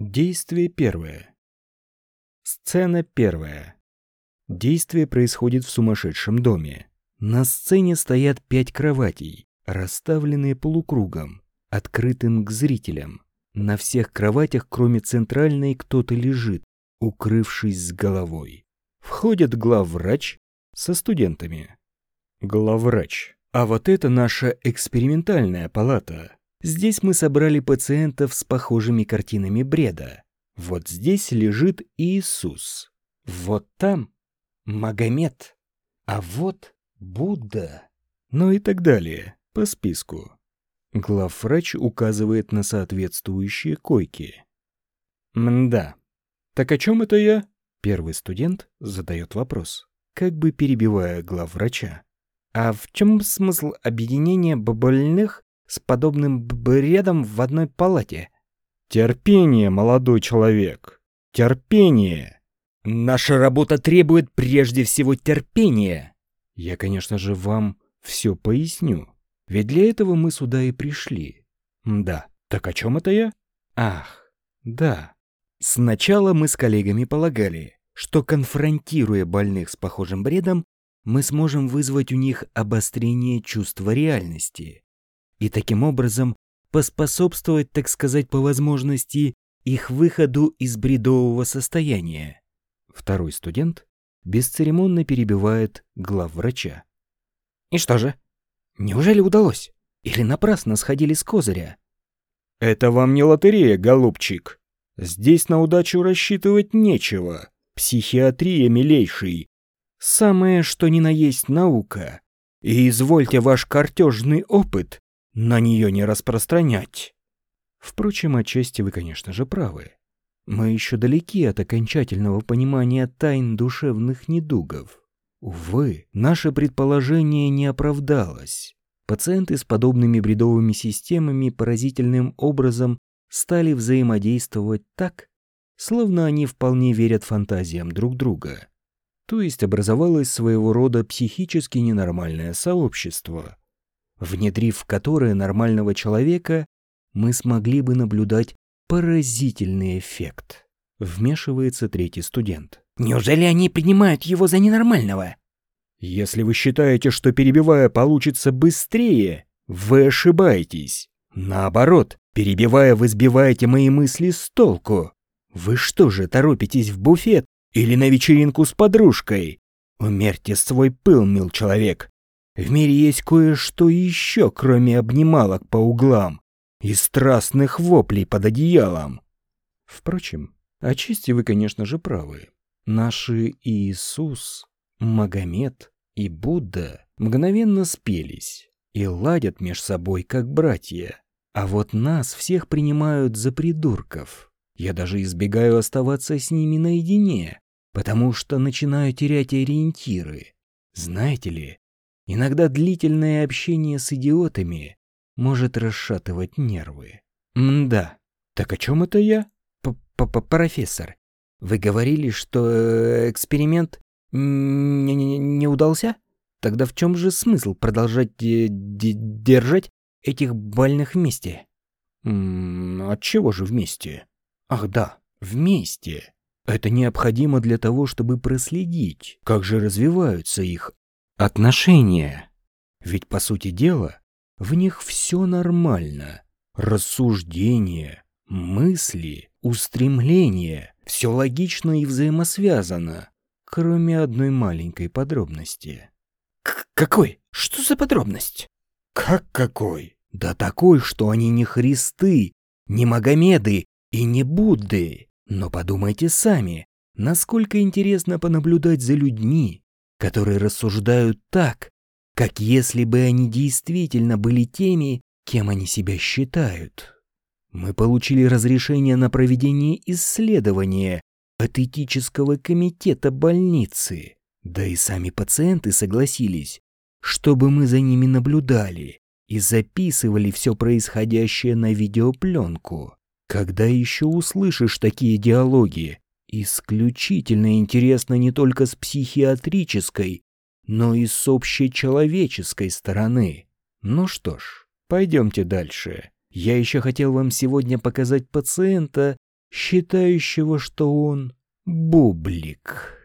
Действие первое. Сцена первая. Действие происходит в сумасшедшем доме. На сцене стоят 5 кроватей, расставленные полукругом, открытым к зрителям. На всех кроватях, кроме центральной, кто-то лежит, укрывшись с головой. Входит главврач со студентами. Главврач. А вот это наша экспериментальная палата. Здесь мы собрали пациентов с похожими картинами бреда. Вот здесь лежит Иисус. Вот там Магомед. А вот Будда. Ну и так далее, по списку. Главврач указывает на соответствующие койки. Мда. Так о чем это я? Первый студент задает вопрос, как бы перебивая главврача. А в чем смысл объединения больных с подобным бредом в одной палате? Терпение, молодой человек. Терпение. Наша работа требует прежде всего терпения. Я, конечно же, вам все поясню. Ведь для этого мы сюда и пришли. Да. Так о чем это я? Ах, да. Сначала мы с коллегами полагали, что, конфронтируя больных с похожим бредом, мы сможем вызвать у них обострение чувства реальности и таким образом поспособствовать, так сказать, по возможности, их выходу из бредового состояния. Второй студент бесцеремонно перебивает главврача. И что же? Неужели удалось? Или напрасно сходили с козыря? Это вам не лотерея, голубчик. Здесь на удачу рассчитывать нечего. Психиатрия, милейший. Самое, что ни на есть наука. И извольте ваш картежный опыт на нее не распространять. Впрочем, отчасти вы, конечно же, правы. Мы еще далеки от окончательного понимания тайн душевных недугов. Увы, наше предположение не оправдалось. Пациенты с подобными бредовыми системами поразительным образом стали взаимодействовать так, словно они вполне верят фантазиям друг друга. То есть образовалось своего рода психически ненормальное сообщество, внедрив в которое нормального человека мы смогли бы наблюдать поразительный эффект. Вмешивается третий студент. Неужели они принимают его за ненормального? Если вы считаете, что перебивая получится быстрее, вы ошибаетесь. Наоборот, перебивая, вы сбиваете мои мысли с толку. Вы что же, торопитесь в буфет или на вечеринку с подружкой? Умерьте свой пыл, мил человек. В мире есть кое-что еще, кроме обнималок по углам и страстных воплей под одеялом. Впрочем, отчасти вы, конечно же, правы. Наши Иисус, Магомед и Будда мгновенно спелись и ладят меж собой как братья. А вот нас всех принимают за придурков. Я даже избегаю оставаться с ними наедине, потому что начинаю терять ориентиры. Знаете ли, иногда длительное общение с идиотами может расшатывать нервы. Мда, так о чем это я? Профессор, вы говорили, что эксперимент не удался? Тогда в чем же смысл продолжать держать этих больных вместе? Отчего же вместе? Ах да, вместе. Это необходимо для того, чтобы проследить, как же развиваются их отношения. Ведь, по сути дела, в них все нормально. Рассуждения, мысли, устремления. Все логично и взаимосвязано, кроме одной маленькой подробности. Какой? Что за подробность? Как какой? Да такой, что они не Христы, не Магомеды и не Будды. Но подумайте сами, насколько интересно понаблюдать за людьми, которые рассуждают так, как если бы они действительно были теми, кем они себя считают. Мы получили разрешение на проведение исследования от этического комитета больницы. Да и сами пациенты согласились, чтобы мы за ними наблюдали и записывали все происходящее на видеопленку. Когда еще услышишь такие диалоги, исключительно интересно не только с психиатрической, но и с общечеловеческой стороны. Ну что ж, пойдемте дальше. Я еще хотел вам сегодня показать пациента считающего, что он бублик.